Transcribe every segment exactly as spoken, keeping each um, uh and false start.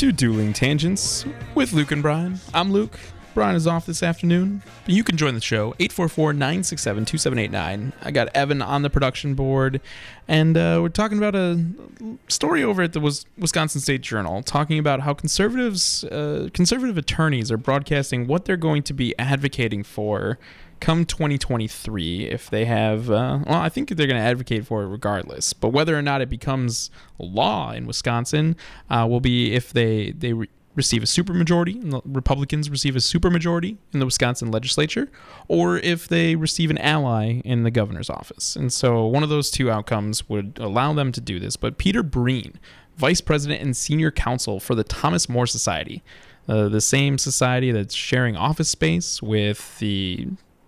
to Dueling Tangents with Luke and Brian. I'm Luke. Brian is off this afternoon, but you can join the show, eight four four, nine six seven, two seven eight nine. I got Evan on the production board, and uh, we're talking about a story over at the Wisconsin State Journal, talking about how conservatives, uh, conservative attorneys are broadcasting what they're going to be advocating for come twenty twenty-three if they have, uh, well, I think they're going to advocate for it regardless, but whether or not it becomes law in Wisconsin uh, will be if they, they re- receive a supermajority, and the Republicans receive a supermajority in the Wisconsin legislature, or if they receive an ally in the governor's office. And so one of those two outcomes would allow them to do this. But Peter Breen, vice president and senior counsel for the Thomas More Society, uh, the same society that's sharing office space with the...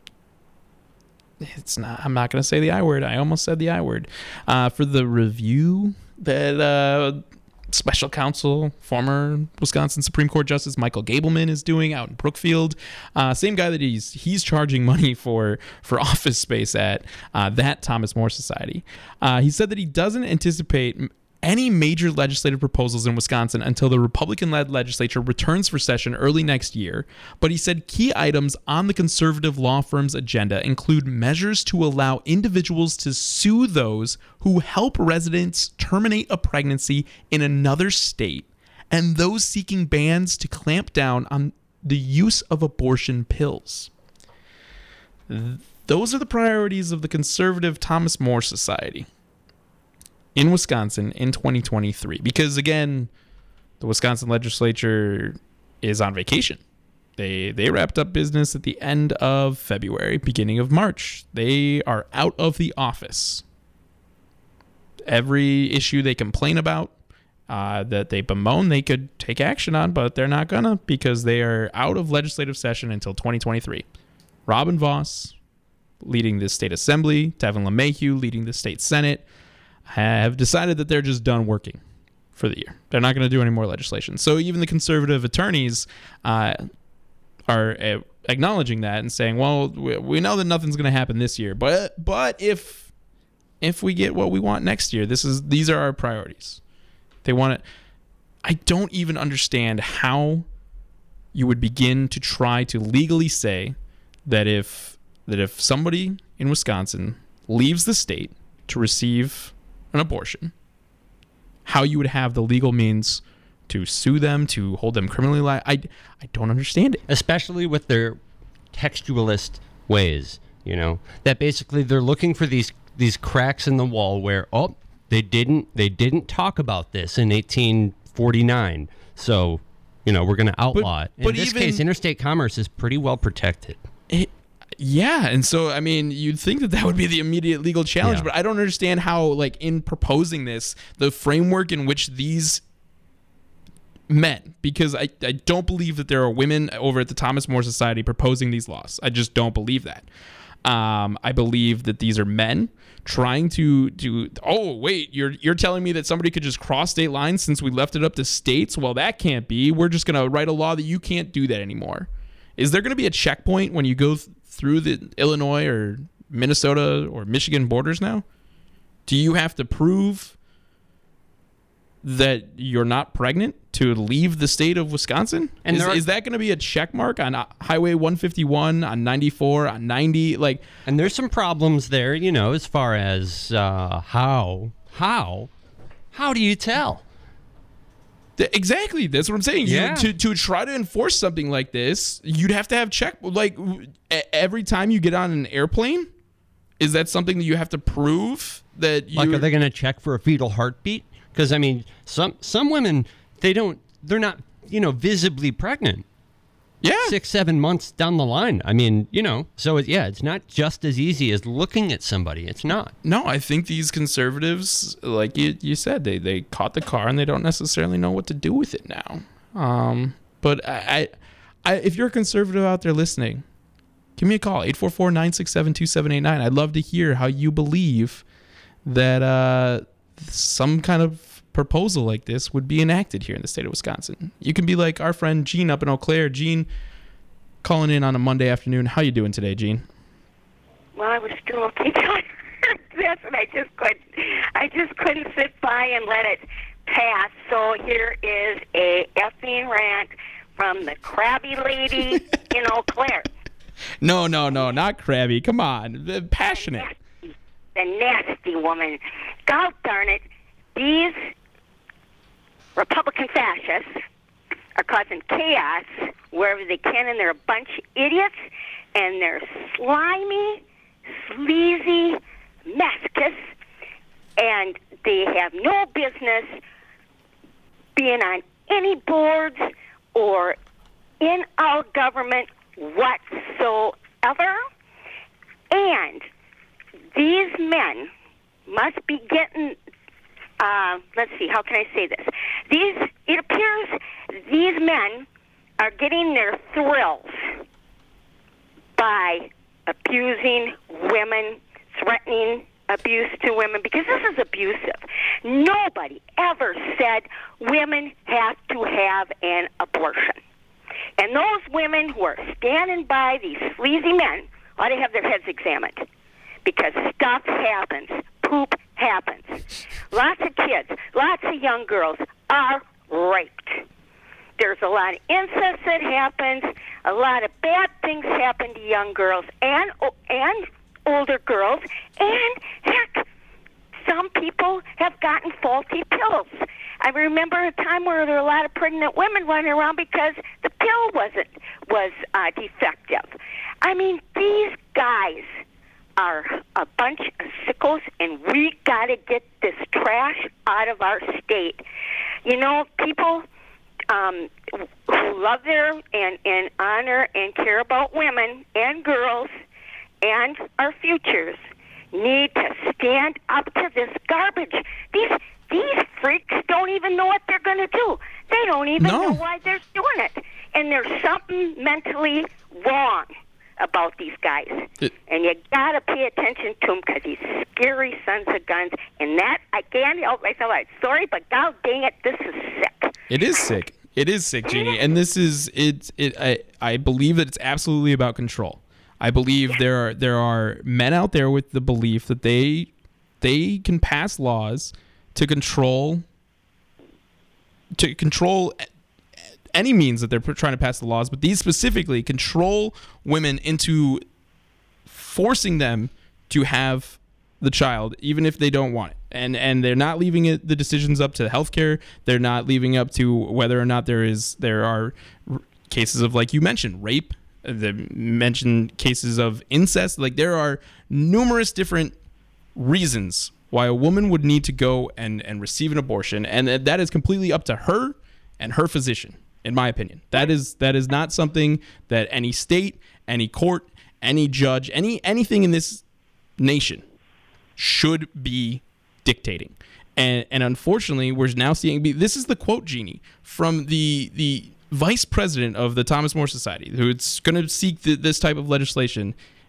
It's not. I'm not going to say the I word. I almost said the I word. Uh, for the review that... Uh, special counsel, former Wisconsin Supreme Court Justice Michael Gableman is doing out in Brookfield. Uh, same guy that he's he's charging money for for office space at, uh, that Thomas More Society. Uh, he said that he doesn't anticipate any major legislative proposals in Wisconsin until the Republican-led legislature returns for session early next year. But he said key items on the conservative law firm's agenda include measures to allow individuals to sue those who help residents terminate a pregnancy in another state, and those seeking bans to clamp down on the use of abortion pills. Those are the priorities of the conservative Thomas More Society in Wisconsin in twenty twenty-three, because again, the Wisconsin legislature is on vacation. They they wrapped up business at the end of February, beginning of March. They are out of the office. Every issue they complain about, uh, that they bemoan, they could take action on, but they're not gonna, because they are out of legislative session until twenty twenty-three. Robin Vos leading the state assembly, Tevin LeMahieu leading the state senate, have decided that they're just done working for the year. They're not going to do any more legislation. So even the conservative attorneys uh, are uh, acknowledging that and saying, well, we, we know that nothing's going to happen this year, but but if if we get what we want next year, this is these are our priorities. They want it. I don't even understand how you would begin to try to legally say that if that if somebody in Wisconsin leaves the state to receive an abortion, how you would have the legal means to sue them, to hold them criminally liable. I, I don't understand it. Especially with their textualist ways, you know, that basically they're looking for these these cracks in the wall where, oh, they didn't they didn't talk about this in eighteen forty-nine, so, you know, we're going to outlaw but, it. In but this even, case, interstate commerce is pretty well protected. It, Yeah, and so, I mean, you'd think that that would be the immediate legal challenge, yeah. But I don't understand how, like, in proposing this, the framework in which these men, because I, I don't believe that there are women over at the Thomas More Society proposing these laws. I just don't believe that. Um, I believe that these are men trying to do, oh, wait, you're you're telling me that somebody could just cross state lines since we left it up to states? Well, that can't be. We're just going to write a law that you can't do that anymore. Is there going to be a checkpoint when you go th- through the Illinois or Minnesota or Michigan borders now? Do you have to prove that you're not pregnant to leave the state of Wisconsin? And is, are, is that going to be a check mark on Highway one fifty-one, on ninety-four, on ninety? Like, and there's some problems there, you know, as far as uh, how, how, how do you tell? Exactly. That's what I'm saying. Yeah. You, to to try to enforce something like this, you'd have to have check. Like, every time you get on an airplane, is that something that you have to prove that you... Like, are they going to check for a fetal heartbeat? Because, I mean, some some women, they don't, they're not, you know, visibly pregnant. Yeah. Six, seven months down the line. I mean, you know, so it, yeah, it's not just as easy as looking at somebody. It's not. No, I think these conservatives, like you, you said, they, they caught the car and they don't necessarily know what to do with it now. Um, but I, I, I, if you're a conservative out there listening, give me a call, eight four four, nine six seven, two seven eight nine. I'd love to hear how you believe that uh, some kind of proposal like this would be enacted here in the state of Wisconsin. You can be like our friend Gene up in Eau Claire. Gene, calling in on a Monday afternoon. How you doing today, Gene? Well, I was still okay. That's what I just couldn't. I just couldn't sit by and let it passed. So here is a effing rant from the crabby lady in Eau Claire. No, no, no, not crabby. Come on. The passionate. The nasty, the nasty woman. God darn it. These Republican fascists are causing chaos wherever they can, and they're a bunch of idiots, and they're slimy, sleazy masochists, and they have no business being on any boards or in our government whatsoever. And these men must be getting, uh, let's see, how can I say this? These, it appears these men are getting their thrills by abusing women, threatening abuse to women, because this is abusive. Nobody ever said women have to have an abortion. And those women who are standing by these sleazy men ought to have their heads examined, because stuff happens. Poop happens. Lots of kids, lots of young girls are raped. There's a lot of incest that happens. A lot of bad things happen to young girls and and older girls. And heck, some people have gotten faulty pills. I remember a time where there were a lot of pregnant women running around because the pill wasn't was uh, defective. I mean, these guys are a bunch of sickos, and we got to get this trash out of our state. You know, people um, who love their and, and honor and care about women and girls and our futures need to stand up to this garbage. These these freaks don't even know what they're going to do. They don't even No. know why they're doing it. And there's something mentally wrong about these guys. It- and you got to pay attention to them, because he's scary sons of guns. And that, I can't help myself. I'm sorry, but god dang it, this is sick. It is sick. It is sick, Jeannie. And this is it. It. I. I believe that it's absolutely about control. I believe there are there are men out there with the belief that they they can pass laws to control to control any means that they're trying to pass the laws, but these specifically control women into forcing them to have the child, even if they don't want it. And and they're not leaving it the decisions up to healthcare. They're not leaving up to whether or not there is there are r- cases of, like you mentioned, rape. They mentioned cases of incest. Like, there are numerous different reasons why a woman would need to go and, and receive an abortion, and that is completely up to her and her physician, in my opinion. That is that is not something that any state, any court, any judge, any anything in this nation should be dictating. And and unfortunately, we're now seeing, this is the quote, Jeannie, from the the vice president of the Thomas More Society, who's going to seek th- this type of legislation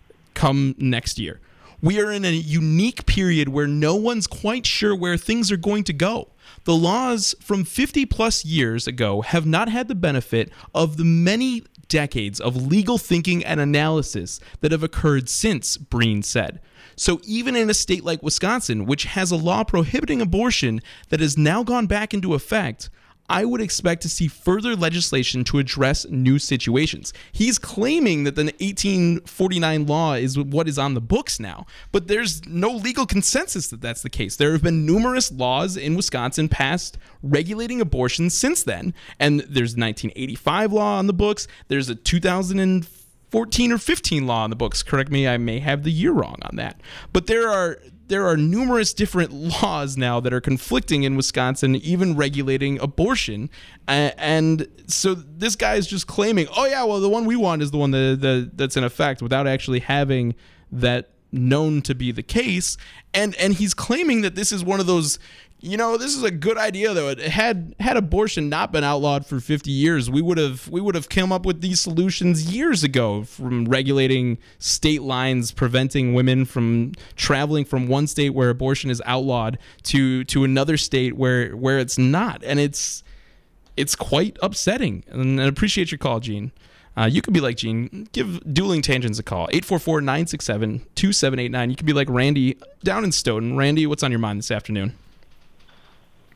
come next year. We are in a unique period where no one's quite sure where things are going to go. The laws from fifty plus years ago have not had the benefit of the many decades of legal thinking and analysis that have occurred since, Breen said. So even in a state like Wisconsin, which has a law prohibiting abortion that has now gone back into effect, I would expect to see further legislation to address new situations. He's claiming that the eighteen forty-nine law is what is on the books now, but there's no legal consensus that that's the case. There have been numerous laws in Wisconsin passed regulating abortion since then, and there's a nineteen eighty-five law on the books. There's a two thousand fourteen or fifteen law on the books. Correct me, I may have the year wrong on that. But there are there are numerous different laws now that are conflicting in Wisconsin, even regulating abortion. Uh, and so this guy is just claiming, oh yeah, well, the one we want is the one that, that that's in effect, without actually having that known to be the case. And and he's claiming that this is one of those, you know, this is a good idea though. It had had abortion not been outlawed for fifty years, we would have we would have come up with these solutions years ago, from regulating state lines, preventing women from traveling from one state where abortion is outlawed to to another state where where it's not. And it's it's quite upsetting. And I appreciate your call, Gene. Uh, you could be like Gene. Give Dueling Tangents a call. eight four four, nine six seven, two seven eight nine. You could be like Randy down in Stoughton. Randy, what's on your mind this afternoon?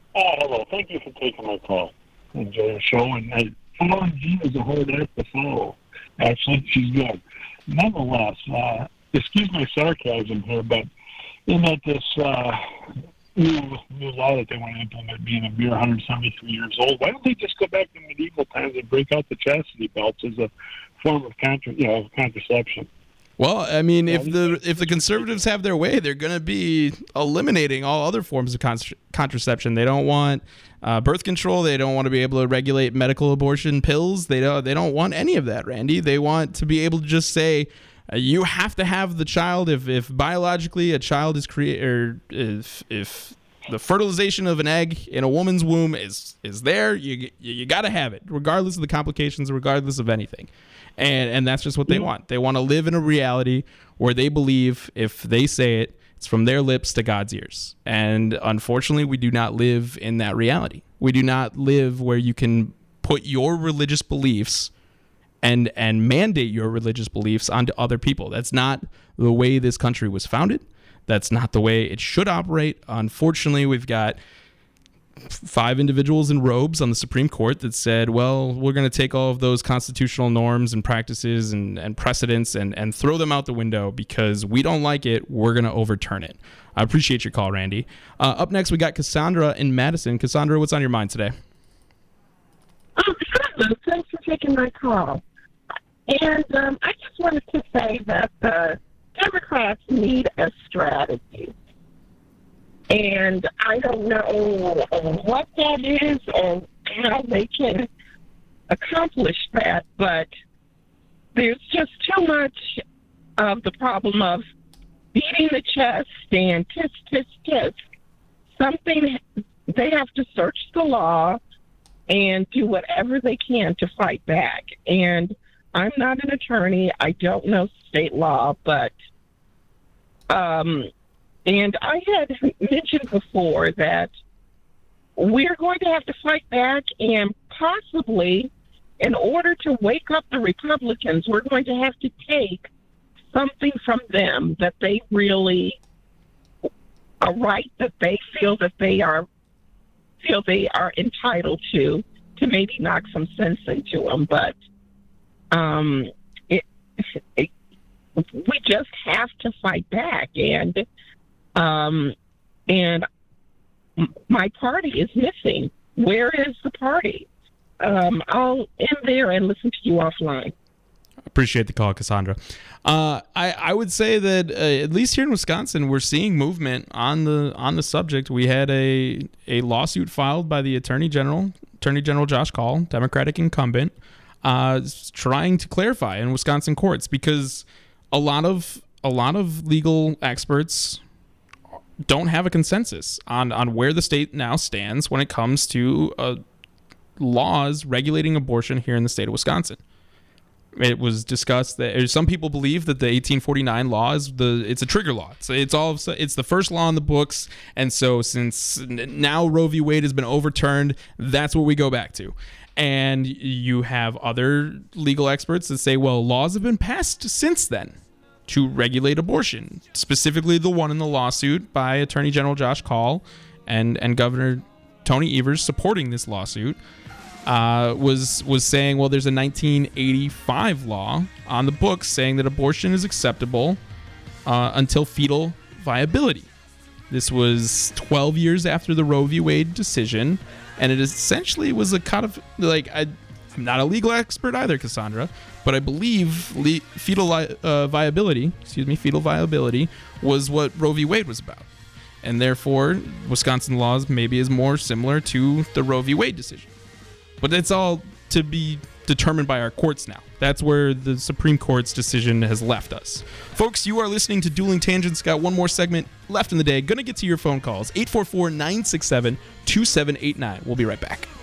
Oh, hello. Thank you for taking my call. I enjoy the show, and I, following Gene is a hard act to follow. Actually, she's good. Nonetheless, uh, excuse my sarcasm here, but in that this uh, new new law that they want to implement, being a mere one hundred seventy-three years old, why don't they just go back to medieval times and break out the chastity belts as a form of contra- you know, contraception? Well, I mean, if the if the conservatives have their way, they're going to be eliminating all other forms of contra- contraception. They don't want uh, birth control. They don't want to be able to regulate medical abortion pills. They don't. They don't want any of that, Randy. They want to be able to just say, uh, you have to have the child if if biologically a child is created, or if if the fertilization of an egg in a woman's womb is is there, you you, you got to have it, regardless of the complications, regardless of anything. And and that's just what they want. They want to live in a reality where they believe if they say it, it's from their lips to God's ears. And unfortunately, we do not live in that reality. We do not live where you can put your religious beliefs and and mandate your religious beliefs onto other people. That's not the way this country was founded. That's not the way it should operate. Unfortunately, we've got five individuals in robes on the Supreme Court that said, well, we're going to take all of those constitutional norms and practices and, and precedents and, and throw them out the window because we don't like it. We're going to overturn it. I appreciate your call, Randy. Uh, up next, we got Cassandra in Madison. Cassandra, what's on your mind today? Oh, hello. Thanks for taking my call. And um, I just wanted to say that the Democrats need a strategy. And I don't know what that is and how they can accomplish that, but there's just too much of the problem of beating the chest and tisk, tisk, tisk. Something, they have to search the law and do whatever they can to fight back. And I'm not an attorney. I don't know state law, but... um. And I had mentioned before that we're going to have to fight back, and possibly, in order to wake up the Republicans, we're going to have to take something from them that they really, a right that they feel that they are, feel they are entitled to, to maybe knock some sense into them. But um, it, it, we just have to fight back, and. Um, and my party is missing. Where is the party? Um, I'll end there and listen to you offline. Appreciate the call, Cassandra. Uh, I, I would say that uh, at least here in Wisconsin, we're seeing movement on the on the subject. We had a a lawsuit filed by the Attorney General, Attorney General Josh Kaul, Democratic incumbent, uh, trying to clarify in Wisconsin courts because a lot of a lot of legal experts don't have a consensus on, on where the state now stands when it comes to uh, laws regulating abortion here in the state of Wisconsin. It was discussed that some people believe that the eighteen forty-nine law is the it's a trigger law. So it's all it's the first law in the books, and so since now Roe v. Wade has been overturned, that's what we go back to. And you have other legal experts that say, well, laws have been passed since then to regulate abortion, specifically the one in the lawsuit by Attorney General Josh Kaul and, and Governor Tony Evers supporting this lawsuit, uh, was was saying, well, there's a nineteen eighty-five law on the books saying that abortion is acceptable uh, until fetal viability. This was twelve years after the Roe v. Wade decision, and it essentially was a kind of like I. I'm not a legal expert either, Cassandra, but I believe le- fetal uh, viability, excuse me, fetal viability was what Roe v. Wade was about. And therefore, Wisconsin laws maybe is more similar to the Roe v. Wade decision. But it's all to be determined by our courts now. That's where the Supreme Court's decision has left us. Folks, you are listening to Dueling Tangents. Got one more segment left in the day. Gonna get to your phone calls. eight four four, nine six seven, two seven eight nine. We'll be right back.